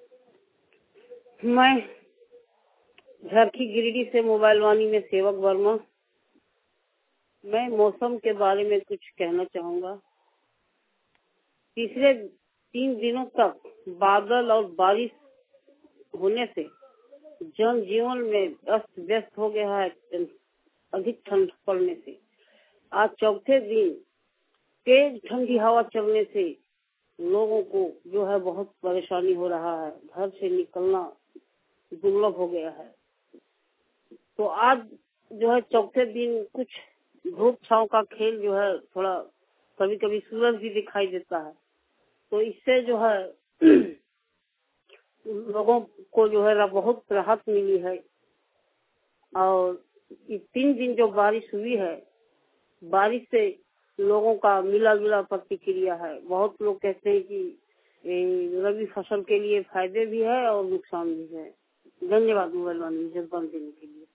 मैं झरखी गिरिडीह से मोबाइल वाणी में सेवक वर्मा। मैं मौसम के बारे में कुछ कहना चाहूँगा। पिछले 3 दिनों तक बादल और बारिश होने से जनजीवन में अस्त व्यस्त हो गया है। अधिक ठंड पड़ने से आज चौथे दिन तेज ठंडी हवा चलने से लोगों को जो है बहुत परेशानी हो रहा है। घर से निकलना दुर्लभ हो गया है। तो आज जो है चौथे दिन कुछ धूप छांव का खेल जो है थोड़ा कभी कभी सूरज भी दिखाई देता है। तो इससे जो है लोगों को जो है बहुत राहत मिली है। और ये 3 दिन जो बारिश हुई है, बारिश से लोगों का मिला जुला प्रतिक्रिया है। बहुत लोग कहते हैं कि रबी फसल के लिए फायदे भी है और नुकसान भी है। धन्यवाद मोबाइल वाणी में जज्बान देने के लिए।